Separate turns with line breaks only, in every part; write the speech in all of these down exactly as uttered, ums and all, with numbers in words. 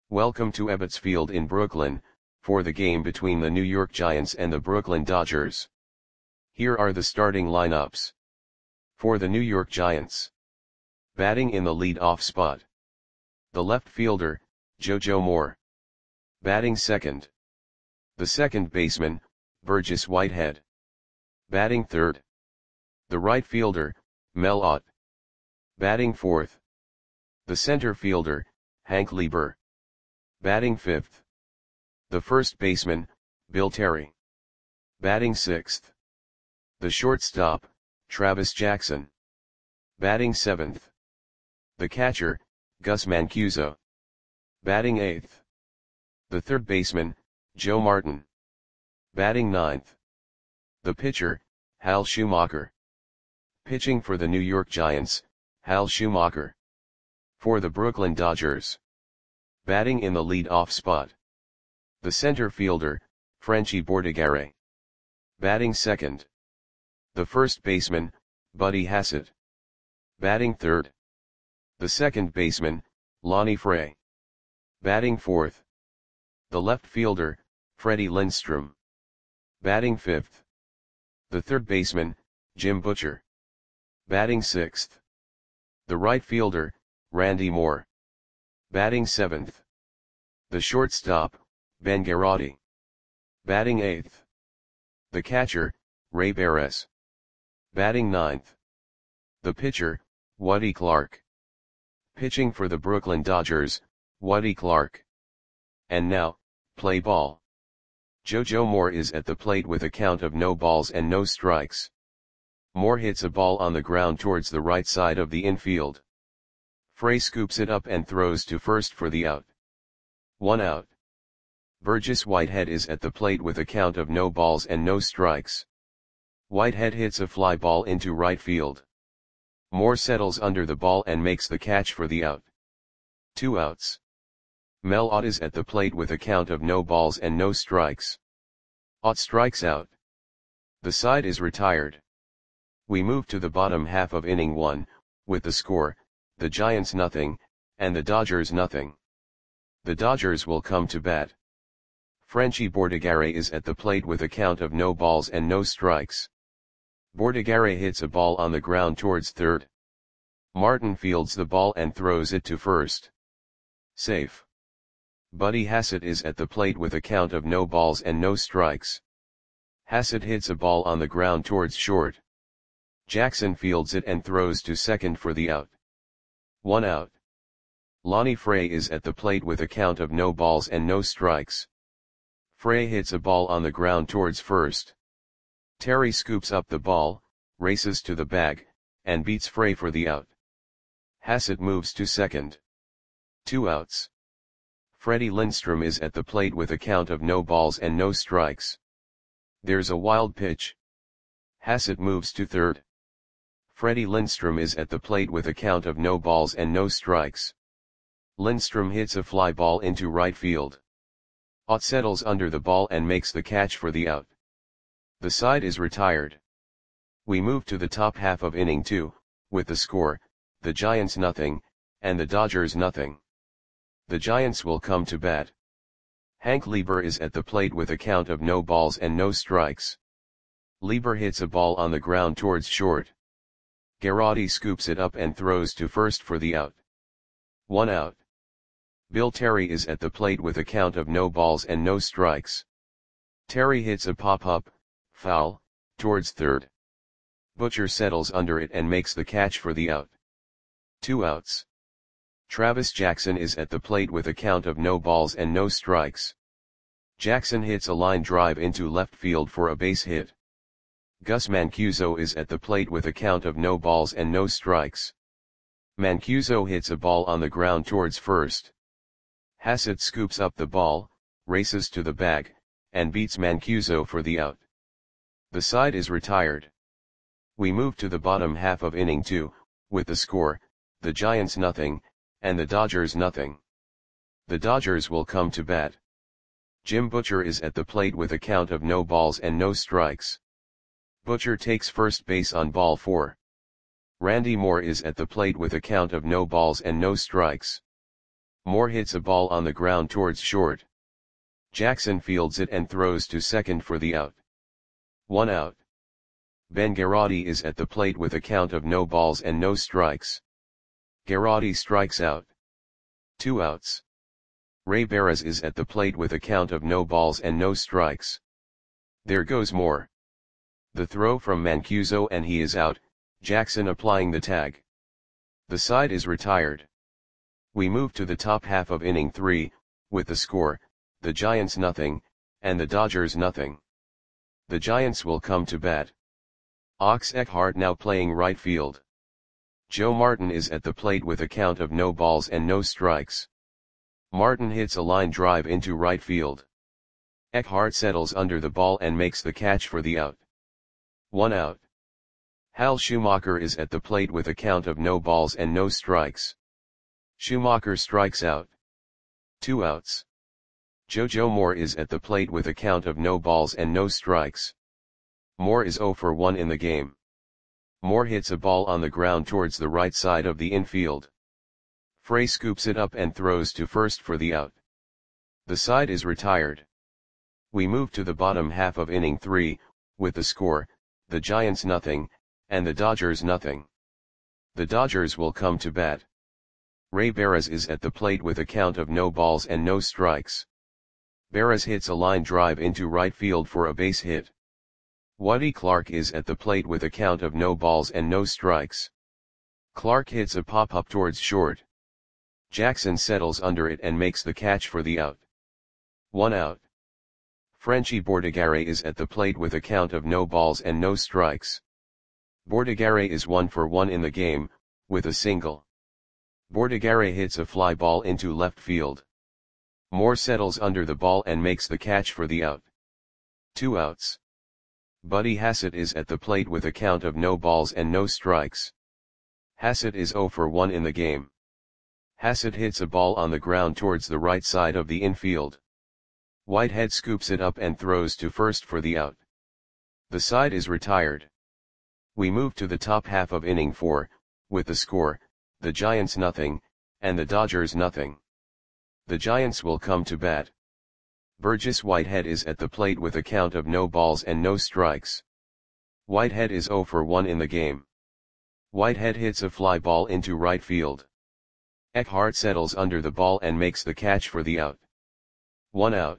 Welcome to Ebbets Field in Brooklyn, for the game between the New York Giants and the Brooklyn Dodgers. Here are the starting lineups. For the New York Giants. Batting in the lead-off spot. The left fielder, JoJo Moore. Batting second. The second baseman, Burgess Whitehead. Batting third. The right fielder, Mel Ott. Batting fourth. The center fielder, Hank Lieber. Batting fifth. The first baseman, Bill Terry. Batting sixth. The shortstop, Travis Jackson. Batting seventh. The catcher, Gus Mancuso. Batting eighth. The third baseman, Joe Martin. Batting ninth. The pitcher, Hal Schumacher. Pitching for the New York Giants, Hal Schumacher. For the Brooklyn Dodgers. Batting in the lead-off spot. The center fielder, Frenchy Bordigare. Batting second. The first baseman, Buddy Hassett. Batting third. The second baseman, Lonnie Fray. Batting fourth. The left fielder, Freddie Lindstrom. Batting fifth. The third baseman, Jim Butcher. Batting sixth. The right fielder, Randy Moore. Batting seventh. The shortstop, Ben Garotti. Batting eighth. The catcher, Ray Barres. Batting ninth. The pitcher, Woody Clark. Pitching for the Brooklyn Dodgers, Woody Clark. And now, play ball. JoJo Moore is at the plate with a count of no balls and no strikes. Moore hits a ball on the ground towards the right side of the infield. Fray scoops it up and throws to first for the out. One out. Burgess Whitehead is at the plate with a count of no balls and no strikes. Whitehead hits a fly ball into right field. Moore settles under the ball and makes the catch for the out. Two outs. Mel Ott is at the plate with a count of no balls and no strikes. Ott strikes out. The side is retired. We move to the bottom half of inning one, with the score, the Giants nothing, and the Dodgers nothing. The Dodgers will come to bat. Frenchy Bordigare is at the plate with a count of no balls and no strikes. Bordigare hits a ball on the ground towards third. Martin fields the ball and throws it to first. Safe. Buddy Hassett is at the plate with a count of no balls and no strikes. Hassett hits a ball on the ground towards short. Jackson fields it and throws to second for the out. One out. Lonnie Fray is at the plate with a count of no balls and no strikes. Fray hits a ball on the ground towards first. Terry scoops up the ball, races to the bag, and beats Fray for the out. Hassett moves to second. Two outs. Freddie Lindstrom is at the plate with a count of no balls and no strikes. There's a wild pitch. Hassett moves to third. Freddie Lindstrom is at the plate with a count of no balls and no strikes. Lindstrom hits a fly ball into right field. Ott settles under the ball and makes the catch for the out. The side is retired. We move to the top half of inning two, with the score, the Giants nothing, and the Dodgers nothing. The Giants will come to bat. Hank Lieber is at the plate with a count of no balls and no strikes. Lieber hits a ball on the ground towards short. Garotti scoops it up and throws to first for the out. One out. Bill Terry is at the plate with a count of no balls and no strikes. Terry hits a pop-up, foul, towards third. Butcher settles under it and makes the catch for the out. Two outs. Travis Jackson is at the plate with a count of no balls and no strikes. Jackson hits a line drive into left field for a base hit. Gus Mancuso is at the plate with a count of no balls and no strikes. Mancuso hits a ball on the ground towards first. Hassett scoops up the ball, races to the bag, and beats Mancuso for the out. The side is retired. We move to the bottom half of inning two, with the score, the Giants nothing, and the Dodgers nothing. The Dodgers will come to bat. Jim Butcher is at the plate with a count of no balls and no strikes. Butcher takes first base on ball four. Randy Moore is at the plate with a count of no balls and no strikes. Moore hits a ball on the ground towards short. Jackson fields it and throws to second for the out. One out. Ben Garrotti is at the plate with a count of no balls and no strikes. Garrotti strikes out. Two outs. Ray Barras is at the plate with a count of no balls and no strikes. There goes Moore. The throw from Mancuso and he is out, Jackson applying the tag. The side is retired. We move to the top half of inning three, with the score, the Giants nothing, and the Dodgers nothing. The Giants will come to bat. Ox Eckhart now playing right field. Joe Martin is at the plate with a count of no balls and no strikes. Martin hits a line drive into right field. Eckhart settles under the ball and makes the catch for the out. One out. Hal Schumacher is at the plate with a count of no balls and no strikes. Schumacher strikes out. Two outs. JoJo Moore is at the plate with a count of no balls and no strikes. Moore is oh for one in the game. Moore hits a ball on the ground towards the right side of the infield. Frey scoops it up and throws to first for the out. The side is retired. We move to the bottom half of inning three, with the score, the Giants nothing, and the Dodgers nothing. The Dodgers will come to bat. Ray Barras is at the plate with a count of no balls and no strikes. Barras hits a line drive into right field for a base hit. Whitey Clark is at the plate with a count of no balls and no strikes. Clark hits a pop-up towards short. Jackson settles under it and makes the catch for the out. One out. Frenchy Bordigare is at the plate with a count of no balls and no strikes. Bordigare is one for one in the game, with a single. Bordigare hits a fly ball into left field. Moore settles under the ball and makes the catch for the out. Two outs. Buddy Hassett is at the plate with a count of no balls and no strikes. Hassett is oh for one in the game. Hassett hits a ball on the ground towards the right side of the infield. Whitehead scoops it up and throws to first for the out. The side is retired. We move to the top half of inning four, with the score, the Giants nothing, and the Dodgers nothing. The Giants will come to bat. Burgess Whitehead is at the plate with a count of no balls and no strikes. Whitehead is oh for one in the game. Whitehead hits a fly ball into right field. Eckhart settles under the ball and makes the catch for the out. One out.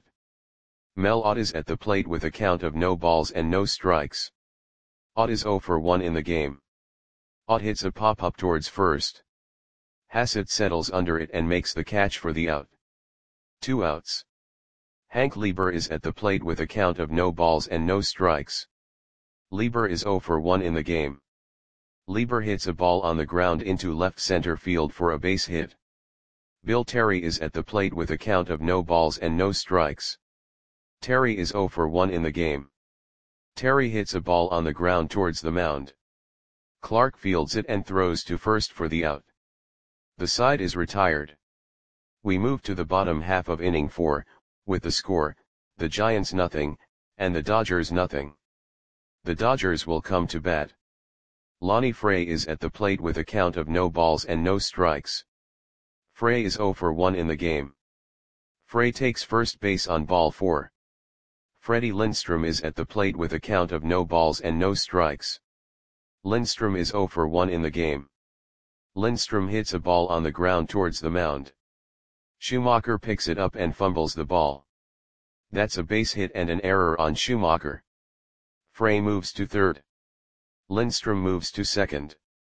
Mel Ott is at the plate with a count of no balls and no strikes. Ott is oh for one in the game. Ott hits a pop-up towards first. Hassett settles under it and makes the catch for the out. Two outs. Hank Lieber is at the plate with a count of no balls and no strikes. Lieber is oh for one in the game. Lieber hits a ball on the ground into left center field for a base hit. Bill Terry is at the plate with a count of no balls and no strikes. Terry is oh for one in the game. Terry hits a ball on the ground towards the mound. Clark fields it and throws to first for the out. The side is retired. We move to the bottom half of inning four, with the score, the Giants nothing, and the Dodgers nothing. The Dodgers will come to bat. Lonnie Frey is at the plate with a count of no balls and no strikes. Frey is oh for one in the game. Frey takes first base on ball four. Freddie Lindstrom is at the plate with a count of no balls and no strikes. Lindstrom is oh for one in the game. Lindstrom hits a ball on the ground towards the mound. Schumacher picks it up and fumbles the ball. That's a base hit and an error on Schumacher. Frey moves to third. Lindstrom moves to second.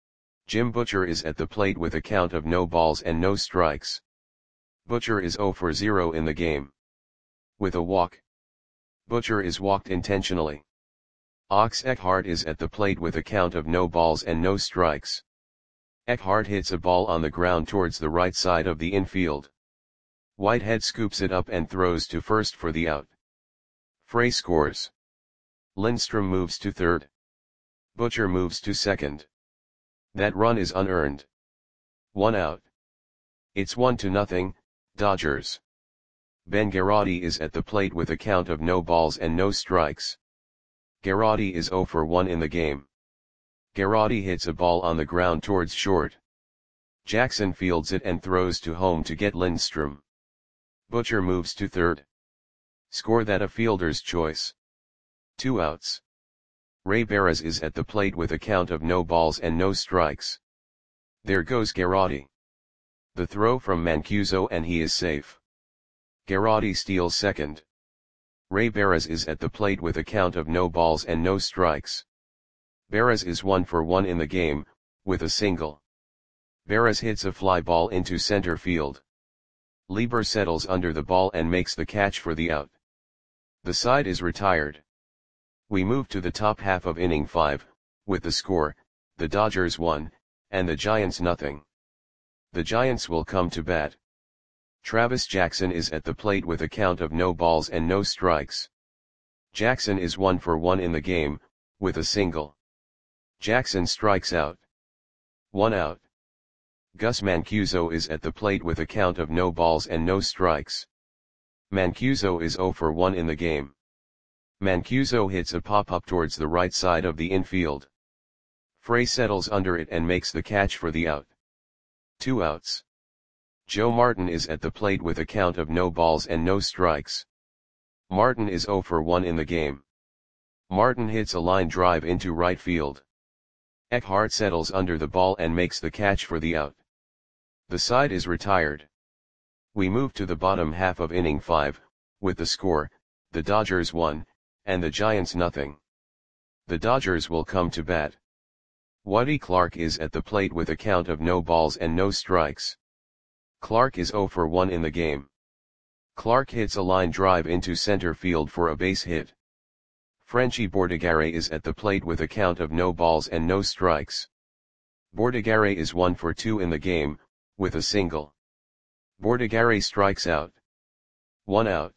Jim Butcher is at the plate with a count of no balls and no strikes. Butcher is oh for zero in the game. With a walk. Butcher is walked intentionally. Ox Eckhart is at the plate with a count of no balls and no strikes. Eckhart hits a ball on the ground towards the right side of the infield. Whitehead scoops it up and throws to first for the out. Frey scores. Lindstrom moves to third. Butcher moves to second. That run is unearned. One out. It's one to nothing, Dodgers. Ben Garrotti is at the plate with a count of no balls and no strikes. Garrotti is oh for one in the game. Garrotti hits a ball on the ground towards short. Jackson fields it and throws to home to get Lindstrom. Butcher moves to third. Score that a fielder's choice. Two outs. Ray Barras is at the plate with a count of no balls and no strikes. There goes Garrotti. The throw from Mancuso and he is safe. Garrotti steals second. Ray Barras is at the plate with a count of no balls and no strikes. Barras is one for one in the game, with a single. Barras hits a fly ball into center field. Lieber settles under the ball and makes the catch for the out. The side is retired. We move to the top half of inning five, with the score, the Dodgers one, and the Giants nothing. The Giants will come to bat. Travis Jackson is at the plate with a count of no balls and no strikes. Jackson is one for one in the game, with a single. Jackson strikes out. One out. Gus Mancuso is at the plate with a count of no balls and no strikes. Mancuso is zero for one in the game. Mancuso hits a pop-up towards the right side of the infield. Frey settles under it and makes the catch for the out. Two outs. Joe Martin is at the plate with a count of no balls and no strikes. Martin is zero for one in the game. Martin hits a line drive into right field. Eckhart settles under the ball and makes the catch for the out. The side is retired. We move to the bottom half of inning five, with the score, the Dodgers one, and the Giants nothing. The Dodgers will come to bat. Whitey Clark is at the plate with a count of no balls and no strikes. Clark is zero for one in the game. Clark hits a line drive into center field for a base hit. Frenchy Bordigare is at the plate with a count of no balls and no strikes. Bordigare is one for two in the game, with a single. Bordigare strikes out. One out.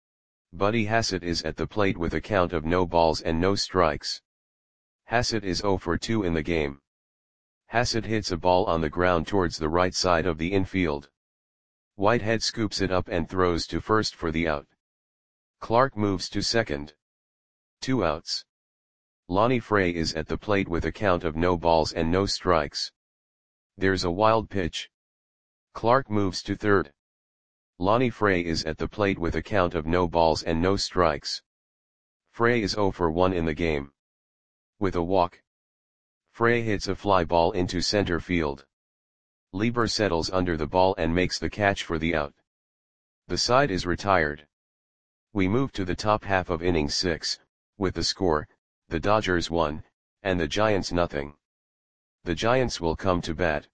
Buddy Hassett is at the plate with a count of no balls and no strikes. Hassett is zero for two in the game. Hassett hits a ball on the ground towards the right side of the infield. Whitehead scoops it up and throws to first for the out. Clark moves to second. Two outs. Lonnie Frey is at the plate with a count of no balls and no strikes. There's a wild pitch. Clark moves to third. Lonnie Frey is at the plate with a count of no balls and no strikes. Frey is zero for one in the game. With a walk. Frey hits a fly ball into center field. Lieber settles under the ball and makes the catch for the out. The side is retired. We move to the top half of inning six, with the score, the Dodgers one, and the Giants nothing. The Giants will come to bat.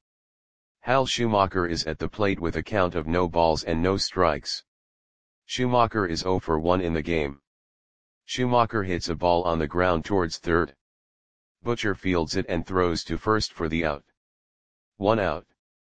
Hal Schumacher is at the plate with a count of no balls and no strikes. Schumacher is zero for one in the game. Schumacher hits a ball on the ground towards third. Butcher fields it and throws to first for the out. One out.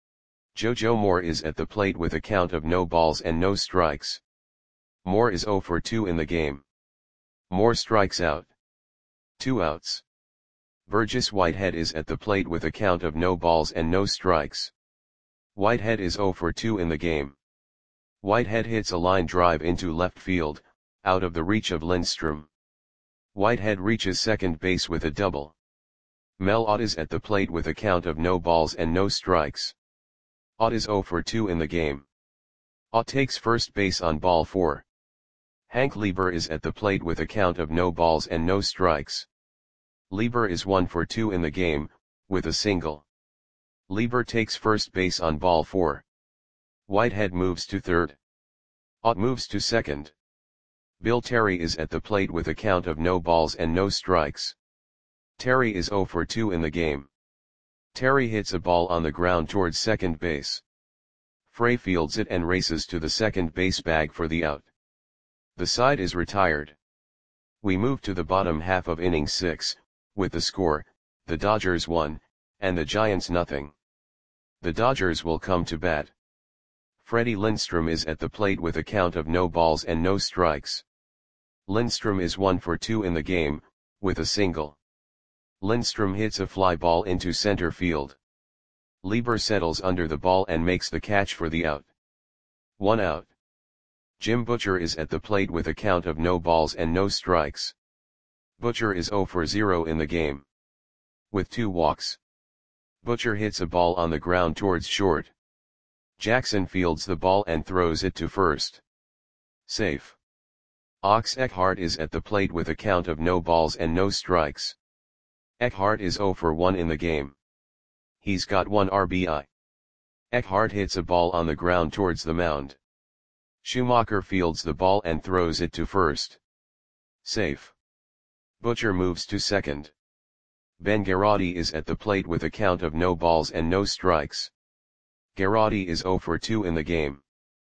JoJo Moore is at the plate with a count of no balls and no strikes. Moore is zero for two in the game. Moore strikes out. Two outs. Burgess Whitehead is at the plate with a count of no balls and no strikes. Whitehead is zero for two in the game. Whitehead hits a line drive into left field, out of the reach of Lindstrom. Whitehead reaches second base with a double. Mel Ott is at the plate with a count of no balls and no strikes. Ott is zero for two in the game. Ott takes first base on ball four. Hank Lieber is at the plate with a count of no balls and no strikes. Lieber is one for two in the game, with a single. Lieber takes first base on ball four. Whitehead moves to third. Ott moves to second. Bill Terry is at the plate with a count of no balls and no strikes. Terry is zero for two in the game. Terry hits a ball on the ground towards second base. Frey fields it and races to the second base bag for the out. The side is retired. We move to the bottom half of inning six, with the score, the Dodgers one, and the Giants nothing. The Dodgers will come to bat. Freddie Lindstrom is at the plate with a count of no balls and no strikes. Lindstrom is one for two in the game, with a single. Lindstrom hits a fly ball into center field. Lieber settles under the ball and makes the catch for the out. One out. Jim Butcher is at the plate with a count of no balls and no strikes. Butcher is zero for zero in the game. With two walks. Butcher hits a ball on the ground towards short. Jackson fields the ball and throws it to first. Safe. Ox Eckhart is at the plate with a count of no balls and no strikes. Eckhart is zero for one in the game. He's got one R B I. Eckhart hits a ball on the ground towards the mound. Schumacher fields the ball and throws it to first. Safe. Butcher moves to second. Ben Garotti is at the plate with a count of no balls and no strikes. Garotti is zero for two in the game.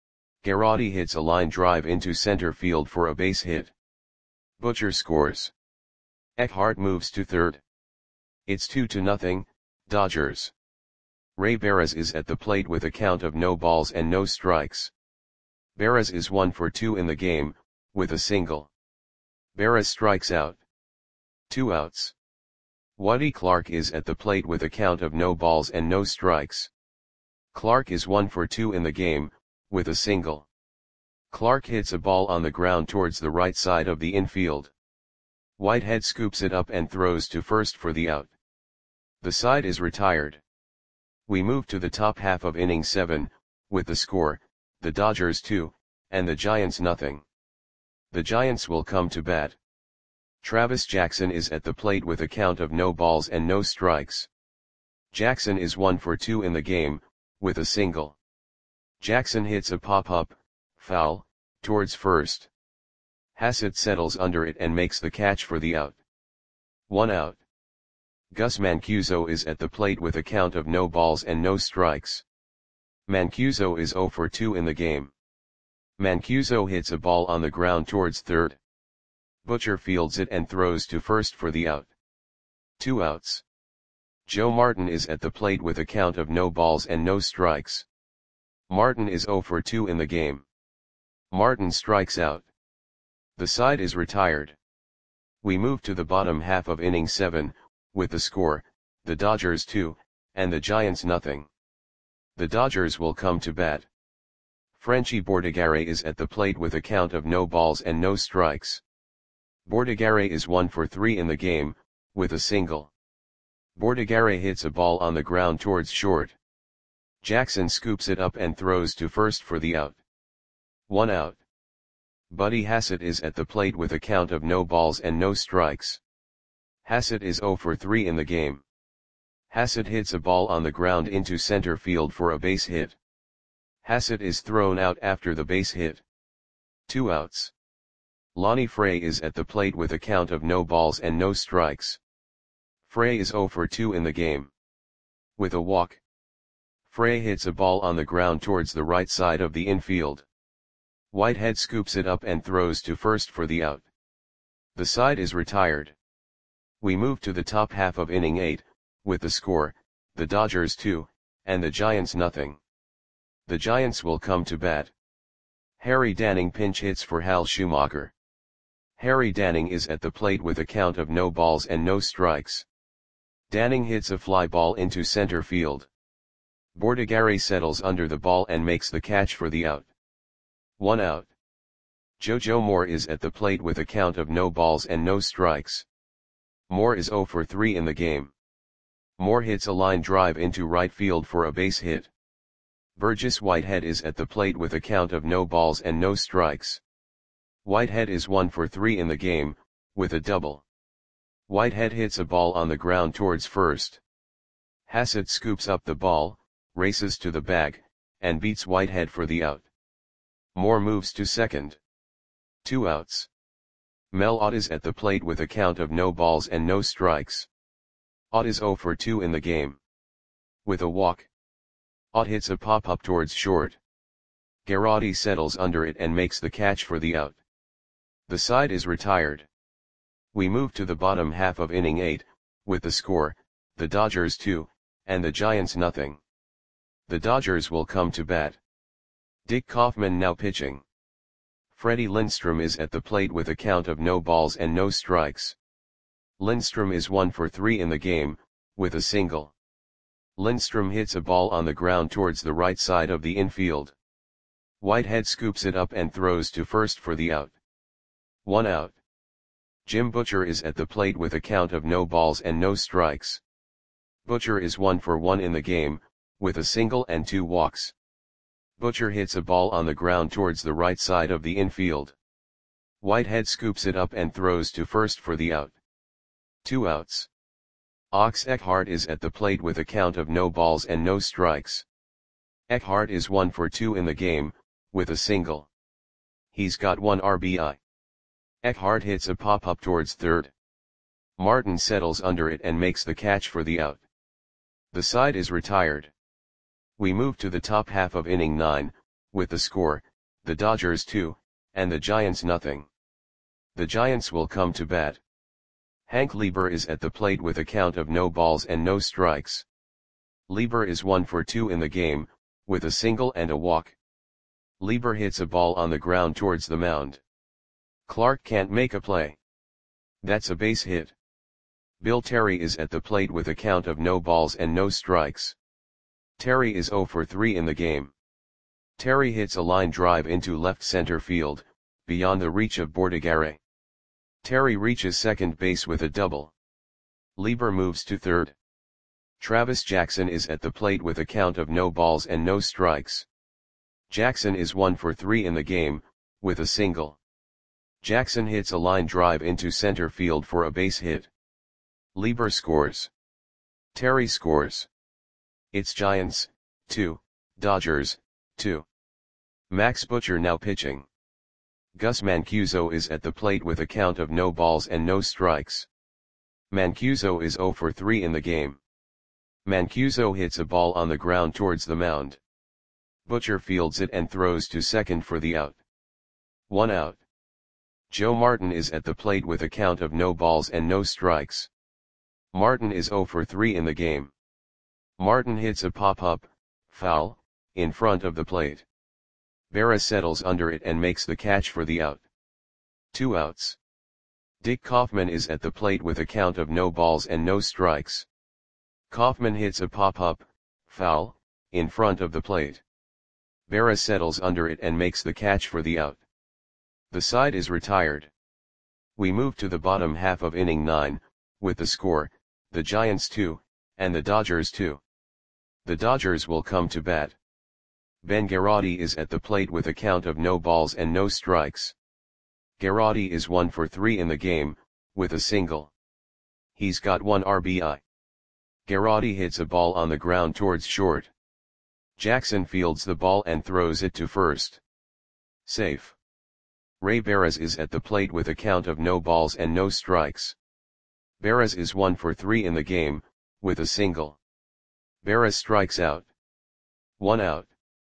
Garotti hits a line drive into center field for a base hit. Butcher scores. Eckhart moves to third. It's two to nothing, Dodgers. Ray Barres is at the plate with a count of no balls and no strikes. Barres is one for two in the game, with a single. Barres strikes out. Two outs. Woody Clark is at the plate with a count of no balls and no strikes. Clark is one for two in the game, with a single. Clark hits a ball on the ground towards the right side of the infield. Whitehead scoops it up and throws to first for the out. The side is retired. We move to the top half of inning seven, with the score, the Dodgers two, and the Giants nothing. The Giants will come to bat. Travis Jackson is at the plate with a count of no balls and no strikes. Jackson is one for two in the game, with a single. Jackson hits a pop-up, foul, towards first. Hassett settles under it and makes the catch for the out. One out. Gus Mancuso is at the plate with a count of no balls and no strikes. Mancuso is zero for two in the game. Mancuso hits a ball on the ground towards third. Butcher fields it and throws to first for the out. Two outs. Joe Martin is at the plate with a count of no balls and no strikes. Martin is zero for two in the game. Martin strikes out. The side is retired. We move to the bottom half of inning seven, with the score, the Dodgers two, and the Giants nothing. The Dodgers will come to bat. Frenchie Bordigare is at the plate with a count of no balls and no strikes. Bordigare is one for three in the game, with a single. Bordigare hits a ball on the ground towards short. Jackson scoops it up and throws to first for the out. One out. Buddy Hassett is at the plate with a count of no balls and no strikes. Hassett is zero for three in the game. Hassett hits a ball on the ground into center field for a base hit. Hassett is thrown out after the base hit. Two outs. Lonnie Frey is at the plate with a count of no balls and no strikes. Frey is zero for two in the game. With a walk. Frey hits a ball on the ground towards the right side of the infield. Whitehead scoops it up and throws to first for the out. The side is retired. We move to the top half of inning eight, with the score, the Dodgers two, and the Giants nothing. The Giants will come to bat. Harry Danning pinch hits for Hal Schumacher. Harry Danning is at the plate with a count of no balls and no strikes. Danning hits a fly ball into center field. Bordigare settles under the ball and makes the catch for the out. One out. JoJo Moore is at the plate with a count of no balls and no strikes. Moore is zero for three in the game. Moore hits a line drive into right field for a base hit. Burgess Whitehead is at the plate with a count of no balls and no strikes. Whitehead is one for three in the game, with a double. Whitehead hits a ball on the ground towards first. Hassett scoops up the ball, races to the bag, and beats Whitehead for the out. Moore moves to second. Two outs. Mel Ott is at the plate with a count of no balls and no strikes. Ott is zero for two in the game. With a walk. Ott hits a pop-up towards short. Garotti settles under it and makes the catch for the out. The side is retired. We move to the bottom half of inning eight, with the score, the Dodgers two, and the Giants nothing. The Dodgers will come to bat. Dick Kaufman now pitching. Freddie Lindstrom is at the plate with a count of no balls and no strikes. Lindstrom is one for three in the game, with a single. Lindstrom hits a ball on the ground towards the right side of the infield. Whitehead scoops it up and throws to first for the out. One out. Jim Butcher is at the plate with a count of no balls and no strikes. Butcher is one for one in the game, with a single and two walks. Butcher hits a ball on the ground towards the right side of the infield. Whitehead scoops it up and throws to first for the out. Two outs. Ox Eckhart is at the plate with a count of no balls and no strikes. Eckhart is one for two in the game, with a single. He's got one R B I. Eckhart hits a pop-up towards third. Martin settles under it and makes the catch for the out. The side is retired. We move to the top half of inning nine, with the score, the Dodgers two, and the Giants nothing. The Giants will come to bat. Hank Lieber is at the plate with a count of no balls and no strikes. Lieber is one for two in the game, with a single and a walk. Lieber hits a ball on the ground towards the mound. Clark can't make a play. That's a base hit. Bill Terry is at the plate with a count of no balls and no strikes. Terry is zero for three in the game. Terry hits a line drive into left center field, beyond the reach of Bordigare. Terry reaches second base with a double. Lieber moves to third. Travis Jackson is at the plate with a count of no balls and no strikes. Jackson is one for three in the game, with a single. Jackson hits a line drive into center field for a base hit. Lieber scores. Terry scores. It's Giants, two, Dodgers, two. Max Butcher now pitching. Gus Mancuso is at the plate with a count of no balls and no strikes. Mancuso is zero for three in the game. Mancuso hits a ball on the ground towards the mound. Butcher fields it and throws to second for the out. One out. Joe Martin is at the plate with a count of no balls and no strikes. Martin is zero for three in the game. Martin hits a pop-up, foul, in front of the plate. Berra settles under it and makes the catch for the out. Two outs. Dick Kaufman is at the plate with a count of no balls and no strikes. Kaufman hits a pop-up, foul, in front of the plate. Berra settles under it and makes the catch for the out. The side is retired. We move to the bottom half of inning nine, with the score, the Giants two, and the Dodgers two. The Dodgers will come to bat. Ben Garotti is at the plate with a count of no balls and no strikes. Garotti is one for three in the game, with a single. He's got one R B I. Garotti hits a ball on the ground towards short. Jackson fields the ball and throws it to first. Safe. Ray Barras is at the plate with a count of no balls and no strikes. Barras is one for three in the game, with a single. Barras strikes out. One out.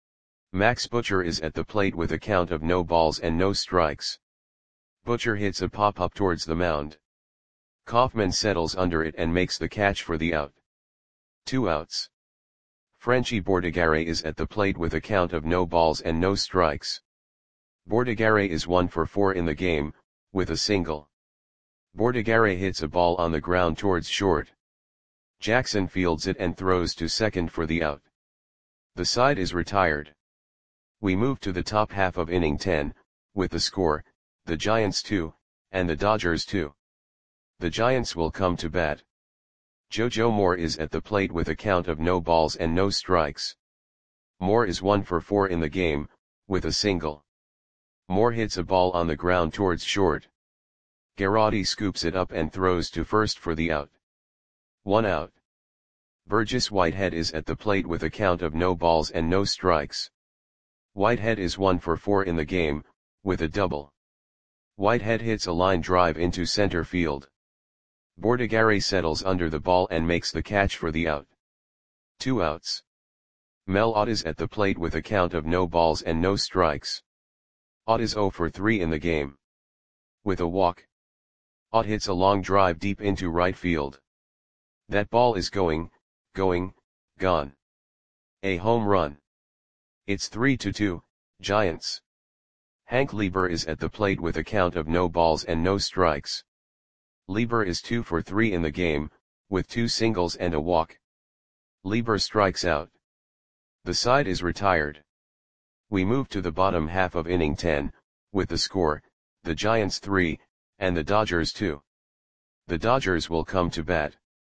Max Butcher is at the plate with a count of no balls and no strikes. Butcher hits a pop-up towards the mound. Kaufman settles under it and makes the catch for the out. Two outs. Frenchie Bordigare is at the plate with a count of no balls and no strikes. Bordigare is one for four in the game, with a single. Bordigare hits a ball on the ground towards short. Jackson fields it and throws to second for the out. The side is retired. We move to the top half of inning ten, with the score, the Giants two, and the Dodgers two. The Giants will come to bat. JoJo Moore is at the plate with a count of no balls and no strikes. Moore is one for four in the game, with a single. Moore hits a ball on the ground towards short. Garotti scoops it up and throws to first for the out. One out. Burgess Whitehead is at the plate with a count of no balls and no strikes. Whitehead is one for four in the game, with a double. Whitehead hits a line drive into center field. Bordigare settles under the ball and makes the catch for the out. Two outs. Mel Ott is at the plate with a count of no balls and no strikes. Ott is zero for three in the game. With a walk. Ott hits a long drive deep into right field. That ball is going, going, gone. A home run. It's three to two, Giants. Hank Lieber is at the plate with a count of no balls and no strikes. Lieber is two for three in the game, with two singles and a walk. Lieber strikes out. The side is retired. We move to the bottom half of inning ten, with the score, the Giants three, and the Dodgers two. The Dodgers will come to bat.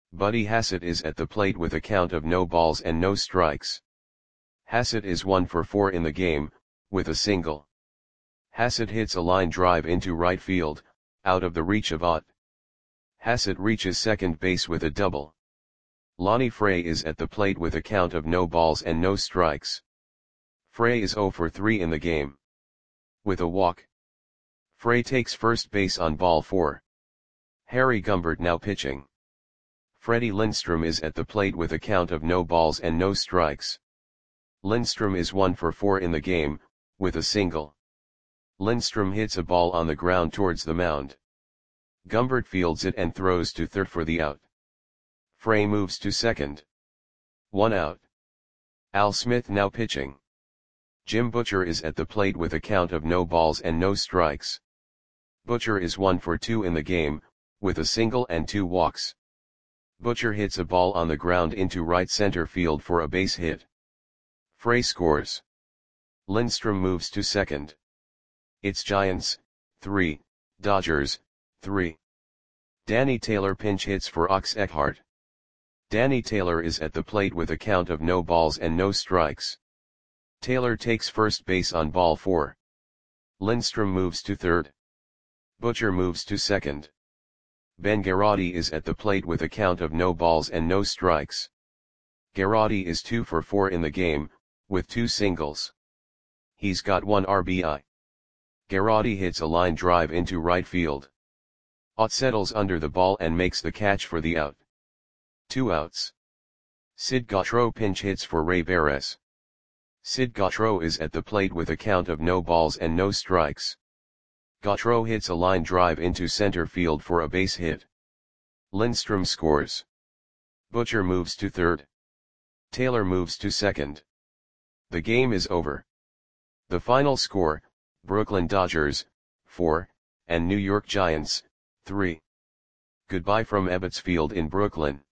Buddy Hassett is at the plate with a count of no balls and no strikes. Hassett is one for four in the game, with a single. Hassett hits a line drive into right field, out of the reach of Ott. Hassett reaches second base with a double. Lonnie Fray is at the plate with a count of no balls and no strikes. Fray is zero for three in the game. With a walk. Fray takes first base on ball four. Harry Gumbert now pitching. Freddie Lindstrom is at the plate with a count of no balls and no strikes. Lindstrom is one for four in the game, with a single. Lindstrom hits a ball on the ground towards the mound. Gumbert fields it and throws to third for the out. Fray moves to second. One out. Al Smith now pitching. Jim Butcher is at the plate with a count of no balls and no strikes. Butcher is one for two in the game, with a single and two walks. Butcher hits a ball on the ground into right center field for a base hit. Fray scores. Lindstrom moves to second. It's Giants, three, Dodgers, three. Danny Taylor pinch hits for Ox Eckhart. Danny Taylor is at the plate with a count of no balls and no strikes. Taylor takes first base on ball four. Lindstrom moves to third. Butcher moves to second. Ben Garotti is at the plate with a count of no balls and no strikes. Garotti is two for four in the game, with two singles. He's got one R B I. Garotti hits a line drive into right field. Ott settles under the ball and makes the catch for the out. Two outs. Sid Gautreaux pinch hits for Ray Barres. Sid Gautreaux is at the plate with a count of no balls and no strikes. Gautreaux hits a line drive into center field for a base hit. Lindstrom scores. Butcher moves to third. Taylor moves to second. The game is over. The final score, Brooklyn Dodgers, four, and New York Giants, three. Goodbye from Ebbets Field in Brooklyn.